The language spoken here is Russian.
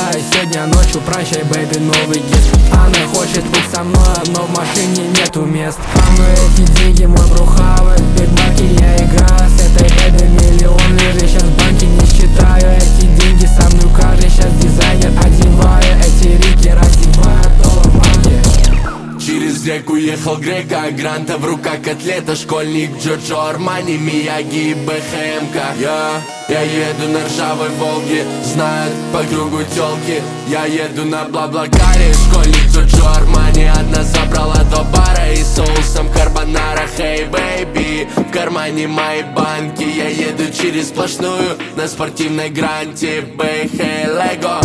сегодня ночью, прощай, бэйби, новый диск. Она хочет быть со мной, но в машине нету мест. Мама, эти деньги мой брухавый, в бигбаке я играю с этой бэйби. Миллион лежит сейчас в банке, не считаю эти деньги. Со мной каждый сейчас дизайнер, одеваю эти рики, раздеваю доллар в банке. Через реку ехал Грека, Гранта в руках котлета. Школьник Джорджо Армани, Мияги и БХМка. Я еду на ржавой Волге, знают по кругу тёлки. Я еду на Блаблакаре, школьник Джорджо Армани. Одна забрала до бара и соусом карбонара. Хей, бэйби, в кармане мои банки. Я еду через сплошную на спортивной гранте. Бэй, хей, лего,